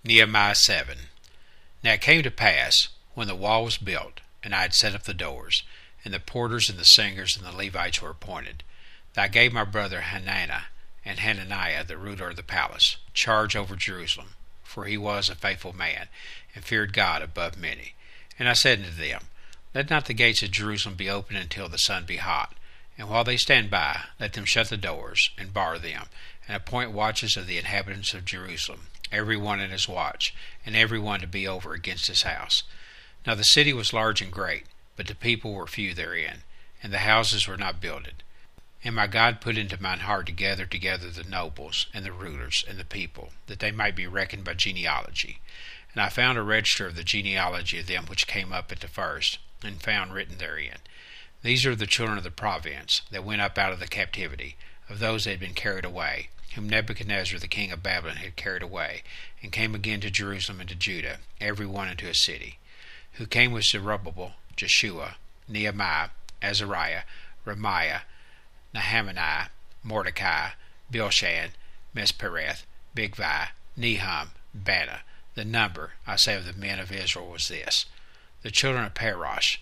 Nehemiah 7. Now it came to pass, when the wall was built, and I had set up the doors, and the porters and the singers and the Levites were appointed, that I gave my brother Hananiah and Hananiah, the ruler of the palace, charge over Jerusalem, for he was a faithful man, and feared God above many. And I said unto them, Let not the gates of Jerusalem be opened until the sun be hot, and while they stand by, let them shut the doors, and bar them, and appoint watches of the inhabitants of Jerusalem, every one in his watch, and every one to be over against his house. Now the city was large and great, but the people were few therein, and the houses were not builded. And my God put into mine heart to gather together the nobles, and the rulers, and the people, that they might be reckoned by genealogy. And I found a register of the genealogy of them which came up at the first, and found written therein, These are the children of the province, that went up out of the captivity, of those that had been carried away, whom Nebuchadnezzar the king of Babylon had carried away, and came again to Jerusalem and to Judah, every one into a city, who came with Zerubbabel, Jeshua, Nehemiah, Azariah, Ramiah, Nahamani, Mordecai, Bilshan, Mespereth, Bigvai, Nehum, Bana. The number, I say, of the men of Israel was this. The children of Parosh,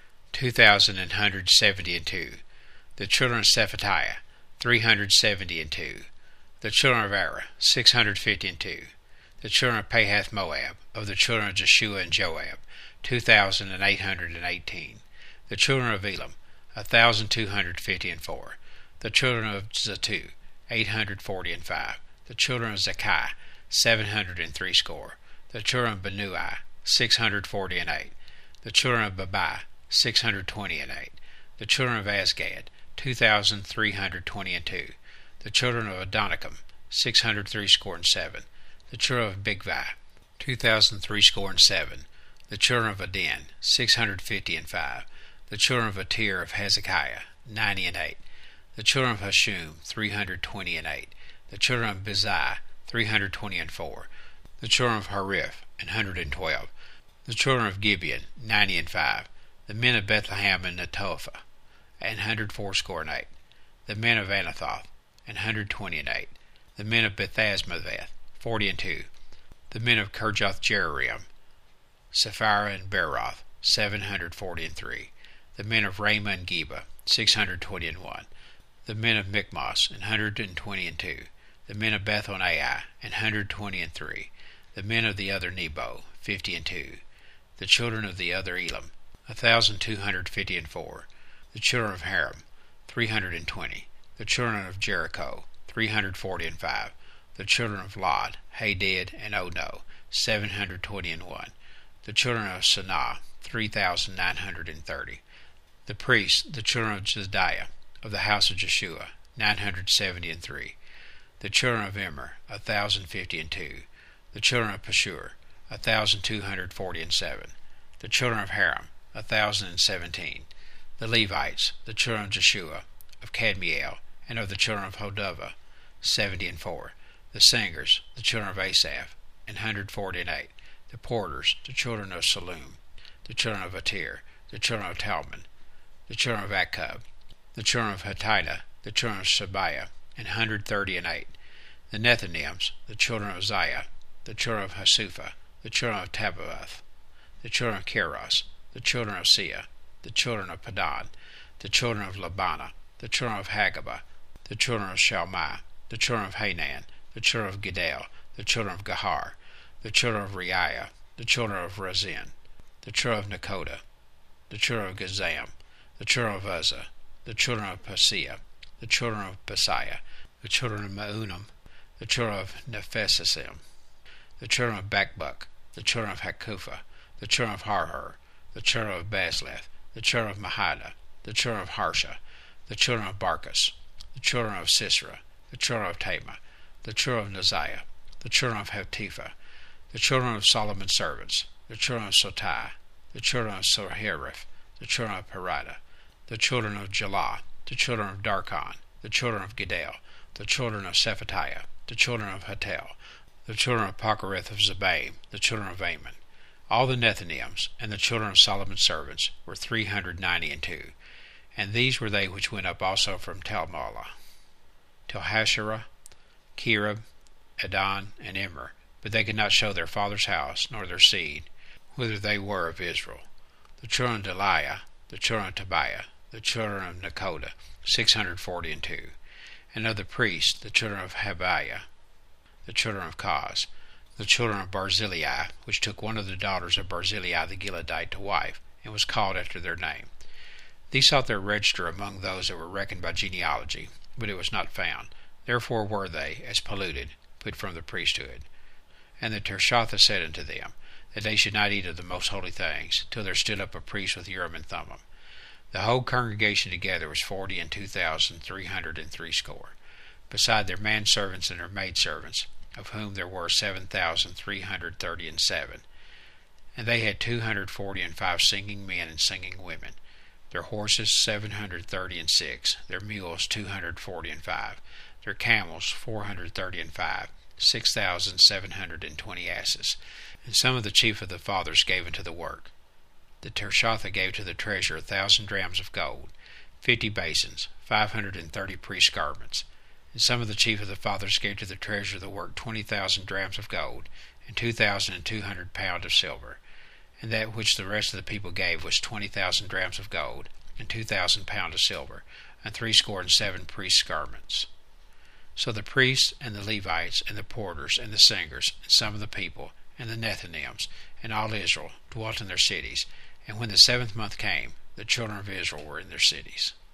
2,172. The children of Shephatiah, 372. The children of Ara, 652. The children of Pahath Moab, of the children of Jeshua and Joab, 2,818. The children of Elam, 1,254. The children of Zattu, 845. The children of Zakai, 703 score. The children of Benui, 648. The children of Babai, 628. The children of Azgad, 2,322. The children of Adonicam, 603 score and 7. The children of Bigvai, 2,003 score and 7. The children of Adin, 655. The children of Atir of Hezekiah, 90 and 8. The children of Hashum, 320 and 8. The children of Bezai, 320 and 4. The children of Hariph, 112. The children of Gibeon, 90 and 5. The men of Bethlehem and Netophah, 104 score and 8. The men of Anathoth, 120 and 8. The men of Bethazmatheth, 40 and 2. The men of Kirjath Jearim, Sapphira and Beeroth, 740 and 3. The men of Ramah and Geba, 620 and 1. The men of Michmas, 120 and 2. The men of Bethel and Ai, 120 and 3. The men of the other Nebo, 50 and 2. The children of the other Elam, 1,250 and 4. The children of Haram, 320. The children of Jericho, 340 and 5. The children of Lod, Hadid, and Ono, 720 and 1. The children of Sanah, 3,930. The priests, the children of Jediah, of the house of Jeshua, 970 and 3. The children of Immer, 1,050 and 2. The children of Pashur, 1,240 and 7. The children of Haram, 1,017. The Levites, the children of Jeshua, of Kadmiel, and of the children of Hodavah, 70 and 4. The singers, the children of Asaph, 140 and 8. The porters, the children of Salum, the children of Atir, the children of Talmon, the children of Akkub, the children of Hatita, the children of Shabiah, 130 and 8. The Nethinims, the children of Ziah, the children of Hasupha, the children of Tabaoth, the children of Keros, the children of Sia, the children of Padan, the children of Labana, the children of Hagabah, the children of Shalmai, the children of Hanan, the children of Gedal, the children of Gahar, the children of Reiah, the children of Razin, the children of Nakoda, the children of Gazam, the children of Uzzah, the children of Paseah, the children of Basiah, the children of Meunim, the children of Nephesisim, the children of Bakbuk, the children of Hakupha, the children of Harhur, the children of Basleth, the children of Mahada, the children of Harsha, the children of Barkos, the children of Sisera, the children of Tamah, the children of Neziah, the children of Hatipha, the children of Solomon's servants, the children of Sotai, the children of Sohereth, the children of Perida, the children of Jalah, the children of Darkon, the children of Gedal, the children of Shephatiah, the children of Hatel, the children of Pochereth of Zebaim, the children of Ammon. All the Nethinims and the children of Solomon's servants were 390 and 2. And these were they which went up also from Talmala, till Hasherah, Kerub, Adon, and Immer, but they could not show their father's house, nor their seed, whither they were of Israel. The children of Delaiah, the children of Tobiah, the children of Nekoda, 642. And of the priests, the children of Habiah, the children of Koz, the children of Barzillai, which took one of the daughters of Barzillai the Gileadite to wife, and was called after their name. These sought their register among those that were reckoned by genealogy, but it was not found. Therefore were they, as polluted, put from the priesthood. And the Tirshatha said unto them, that they should not eat of the most holy things, till there stood up a priest with Urim and Thummim. The whole congregation together was 42,360, beside their manservants and their maidservants, of whom there were 7,337. And they had 245 singing men and singing women. Their horses 736, their mules 245, their camels 435, 6,720 asses. And some of the chief of the fathers gave unto the work. The Tirshatha gave to the treasure 1,000 drams of gold, 50 basins, 530 priests' garments. And some of the chief of the fathers gave to the treasure the work 20,000 drams of gold, and 2,200 pounds of silver. And that which the rest of the people gave was 20,000 drams of gold, and 2,000 pounds of silver, and 7 priests' garments. So the priests, and the Levites, and the porters, and the singers, and some of the people, and the Nethinims, and all Israel, dwelt in their cities. And when the 7th month came, the children of Israel were in their cities.